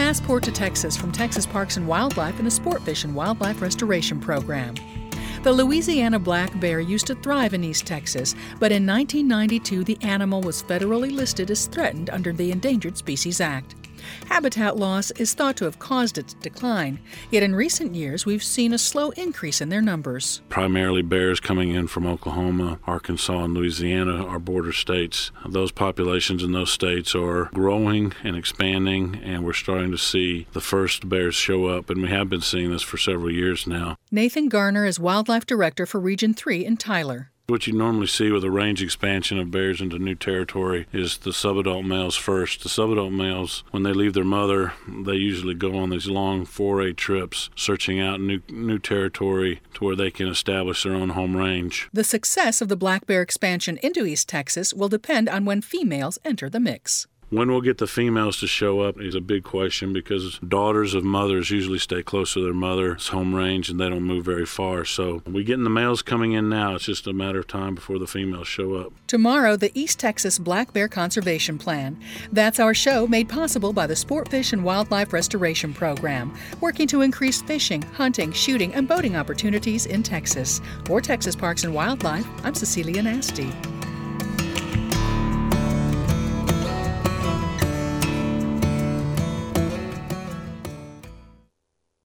Passport to Texas from Texas Parks and Wildlife and the Sport Fish and Wildlife Restoration Program. The Louisiana black bear used to thrive in East Texas, but in 1992 the animal was federally listed as threatened under the Endangered Species Act. Habitat loss is thought to have caused its decline, yet in recent years we've seen a slow increase in their numbers. Primarily bears coming in from Oklahoma, Arkansas, and Louisiana, our border states. Those populations in those states are growing and expanding, and we're starting to see the first bears show up, and we have been seeing this for several years now. Nathan Garner is Wildlife Director for Region 3 in Tyler. What you normally see with a range expansion of bears into new territory is the subadult males first. The subadult males, when they leave their mother, they usually go on these long foray trips, searching out new territory to where they can establish their own home range. The success of the black bear expansion into East Texas will depend on when females enter the mix. When we'll get the females to show up is a big question, because daughters of mothers usually stay close to their mother's home range and they don't move very far. So we're getting the males coming in now. It's just a matter of time before the females show up. Tomorrow, the East Texas Black Bear Conservation Plan. That's our show, made possible by the Sport Fish and Wildlife Restoration Program, working to increase fishing, hunting, shooting, and boating opportunities in Texas. For Texas Parks and Wildlife, I'm Cecilia Nasty.